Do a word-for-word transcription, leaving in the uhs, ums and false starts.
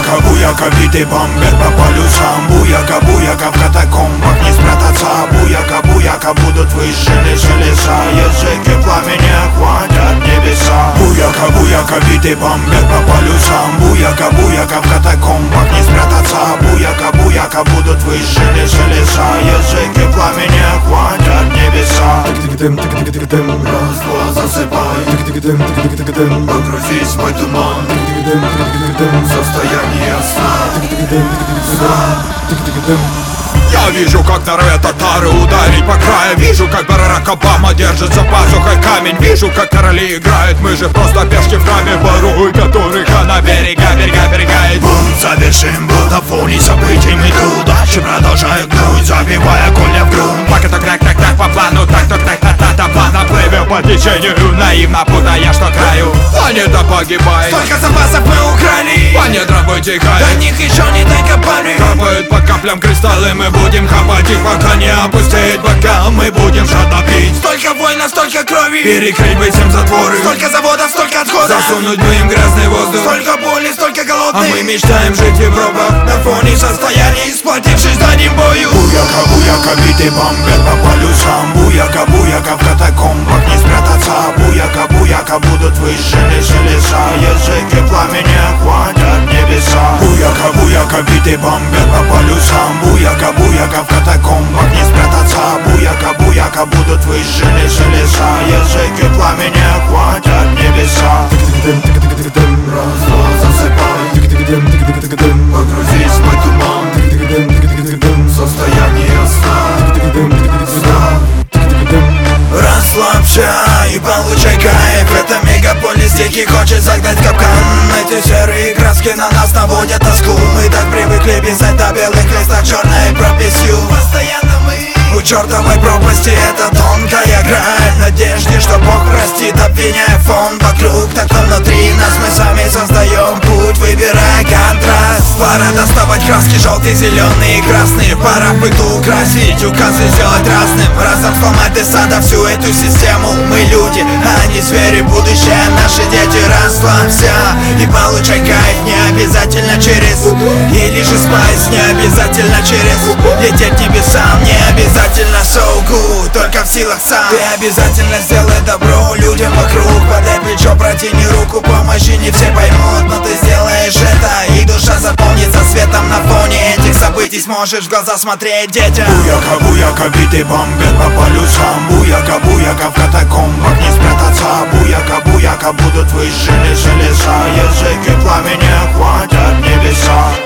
Буяка, буяка, биты бомбят по полюсам. Буяка, буяка, в катакомбах не спрятаться. Буяка, буяка, будут выжжены железа. Языки пламени охватят небеса. Буяка, буяка, биты бомбят по полюсам. Буяка, буяка, в катакомбах не спрятаться. Буяка, буяка, будут выжжены железа. Языки пламени охватят небеса. Раз, два, засыпай. Погрузись в мой туман. Состояние сна. Я вижу, как норовят татары ударить по краю. Вижу, как Барак Обама держит за пазухой камень. Вижу, как короли играют, мы же просто пешки в раме. Воруй, которых она берега, берега, берегает. Бунт завершим, был на фоне событий мы удачи продолжают гнуть, забивая коля в грунт. Пак это крак, так, так, по плану, так, так, так, так, так, так, плавно плывем по течению, наивно путая, что краю. Планета погибает, Столько запасов мы украли, планета вытекает. до них еще не докопали. Капают по каплям кристаллы, мы будем хапать их, пока не опустеет бока. Мы будем жадно пить. Столько войн, столько крови, Перекрыть бы всем затворы, столько заводов, столько отходов. засунуть бы им грязный воздух. Столько боли, столько А голодных. мы мечтаем жить в Европах. На фоне состояний, сплотившись, дадим бою. Буяка, буяка, биты бомбят по полюсам. Буяка, буяка, в катакомбах не спрятаться. Буяка, буяка, будут выжжены железа. Языки пламени охватят небеса. Буяка, буяка, биты бомбят по полюсам. Буяка, буяка, в катакомбах не спрятаться. Буяка, буяка, будут выжжены железа. Языки пламени охватят небеса. Раз, два, засыпай. Погрузись в мой туман. Состояние сна. Расслабься и получай кайф. Это мегаполис дикий, хочет загнать в капкан. Эти серые краски на нас наводят тоску. Мы так привыкли писать на белых листах черной прописью. Постоянно мы у чертовой пропасти, это тонкая грань. В надежде, что Бог простит, обвиняя фон вокруг. Так что внутри нас мы сами создаем путь, выбирая контраст. Пора доставать краски желтые, зеленые и красные. Пора в быту украсить, указы сделать разным. Разом сломать из сада всю эту систему. Мы люди, а не звери, будущее наши дети. Расслабься и получай кайф. Не обязательно через или же спайс, не обязательно через лететь небесам, не обязательно so good, только в силах сам. Ты обязательно сделай добро людям вокруг. Подай плечо, протяни руку, помощи, не все поймут, но ты сделаешь это, и душа заполнится светом на фоне этих событий. Сможешь в глаза смотреть детям. Буяка, буяка, биты бомбят по полюсам. Буяка, буяка, в катакомбах не спрятаться. Буяка, буяка, будут выжжены железа. Языки пламени охватят небеса.